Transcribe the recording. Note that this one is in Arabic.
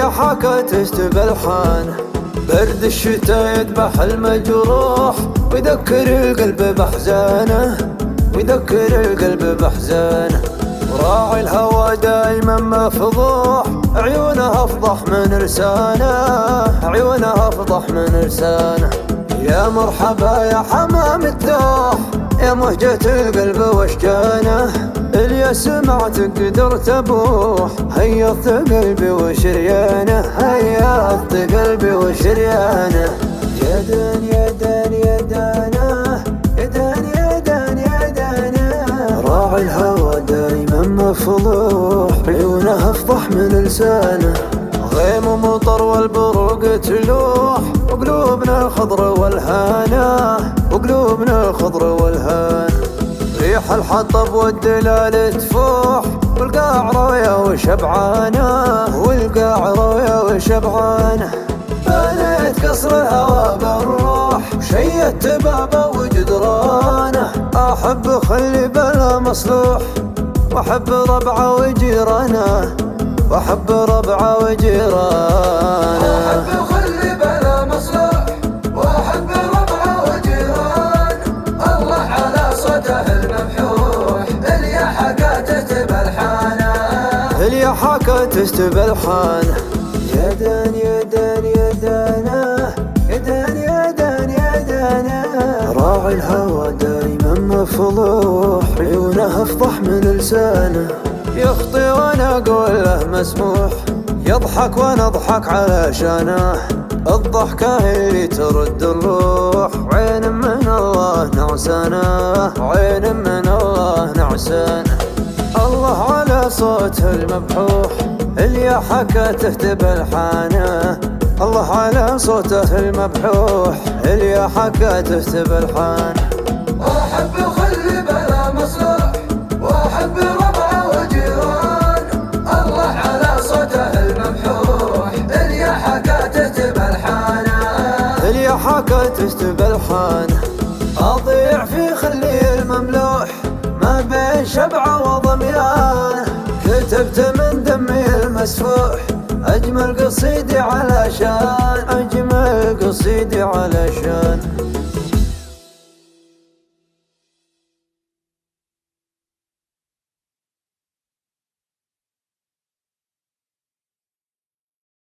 اليا حكى تشتبه الحانه، برد الشتا يذبح المجروح ويذكر القلب بأحزانه، ويذكر القلب بأحزانه. راعي الهوى دايما مفضوح، عيونه افضح من لسانه، عيونه افضح من لسانه. يا مرحبا يا حمام الدوح، يا مهجة القلب واشجانه، اللي سمعت قدرت ابوح، هيضت قلبي وشريانه، هيضت قلبي وشريانه. يا دان يا دان يا دانه، يا دان يا دان يا دانه. راعي الهوى دايما مفضوح، عيونه افضح من لسانه. غيم ومطر والبروق تلوح، وقلوبنا خضر والهانه، وقلوبنا خضر والهانه. ريح الحطب والدلال تفوح، والقاع رويا وشبعانه، والقاع رويا وشبعانه. بنيت قصر الهوى بالروح، شيدت بابه وجدرانه. احب خلي بلا مصلوح، واحب ربعه وجيرانه، واحب ربعه وجيرانه. احب خلي بلا مصلوح، واحب ربعه وجيرانه. الله على صوته الممحوح، اليا حكى تشتبه الحانه، اليا حكى تشتبه الحانه. يا دان يا دان يا دانه، يا دان يا دان يا دانه. راعي الهوى دايما مفضوح، عيونه افضح من لسانه. يخطي وانا اقول له مسموح، يضحك وانا اضحك علشانه. الضحكة اللي ترد الروح، عين من الله نعسانه، عين من الله نعسانه. الله على صوته المبحوح، اليا حكى تهتب الحانه. الله على صوته المبحوح، اليا حكى تهتب الحانه. احب خلي بلا مصلوح، واحب ربعه وجيران. الله على صوته الممحوح، اليا حكى تشتبه الحانه، اليا حكى تشتبه الحانه. اضيع في خلي المملوح، ما بين شبعه وضميانه. كتبت من دمي المسفوح، أجمل قصيدي علشان، أجمل قصيدي علشان.